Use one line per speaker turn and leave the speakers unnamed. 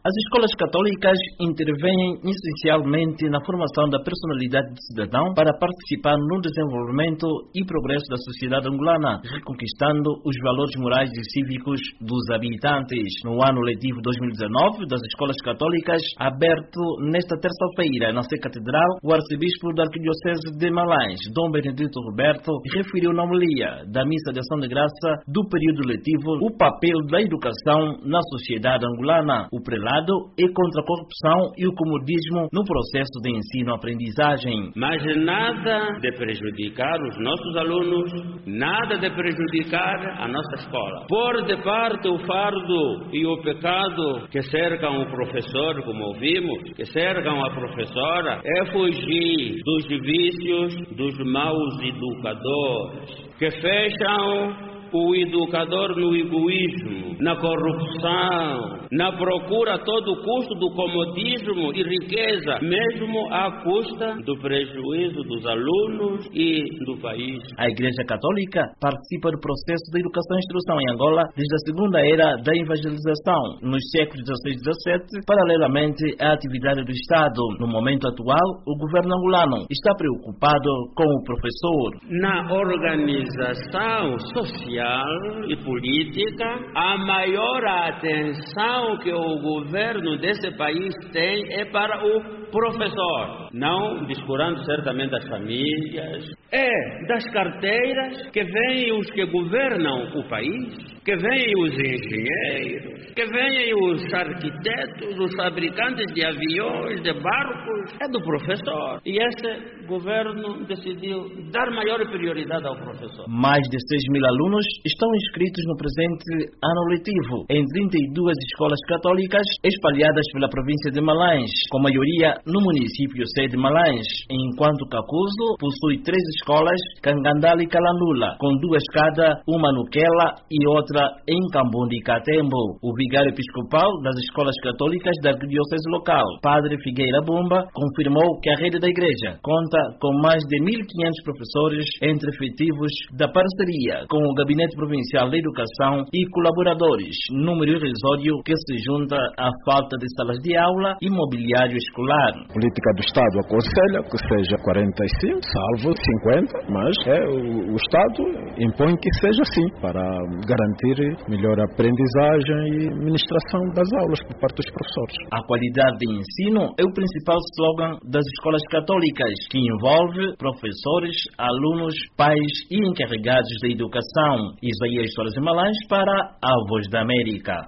As escolas católicas intervêm essencialmente na formação da personalidade do cidadão para participar no desenvolvimento e progresso da sociedade angolana, reconquistando os valores morais e cívicos dos habitantes. No ano letivo 2019 das escolas católicas, aberto nesta terça-feira na Sé Catedral, o arcebispo da Arquidiocese de Malanje, Dom Benedito Roberto, referiu na homilia da Missa de Ação de Graça do período letivo o papel da educação na sociedade angolana. O prelado é contra a corrupção e o comodismo no processo de ensino-aprendizagem.
Mas nada de prejudicar os nossos alunos, nada de prejudicar a nossa escola. Pôr de parte o fardo e o pecado que cercam o professor, como ouvimos, que cercam a professora, é fugir dos vícios dos maus educadores, que fecham o educador no egoísmo, na corrupção, na procura a todo custo do comodismo e riqueza, mesmo à custa do prejuízo dos alunos e do país.
A Igreja Católica participa do processo de educação e instrução em Angola desde a segunda era da evangelização, nos séculos XVI e XVII, paralelamente à atividade do Estado. No momento atual, o governo angolano está preocupado com o professor.
Na organização social e política, a maior atenção que o governo desse país tem é para o professor, não descurando certamente as famílias, é das carteiras que vêm os que governam o país, que vêm os engenheiros, que vêm os arquitetos, os fabricantes de aviões, de barcos, é do professor. E esse governo decidiu dar maior prioridade ao professor.
Mais de 6.000 alunos estão inscritos no presente ano letivo em 32 escolas católicas espalhadas pela província de Malanje, com maioria no município sede de Malanje, enquanto Kakuzo possui 3 escolas, Kangandala e Kalandula, com 2 cada, uma no Quela e outra em Cambundi e Catembo. O vigário episcopal das escolas católicas da arquidiocese local, Padre Figueira Bomba, confirmou que a rede da igreja conta com mais de 1.500 professores entre efetivos da parceria com o Gabinete Provincial da Educação e colaboradores, número irrisório que se junta à falta de salas de aula e mobiliário escolar.
A política do Estado aconselha que seja 45, salvo 50, mas o Estado impõe que seja assim, para garantir melhor aprendizagem e administração das aulas por parte dos professores.
A qualidade de ensino é o principal slogan das escolas católicas, que envolve professores, alunos, pais e encarregados da educação. Isaías Soares de Malanje para a Voz da América.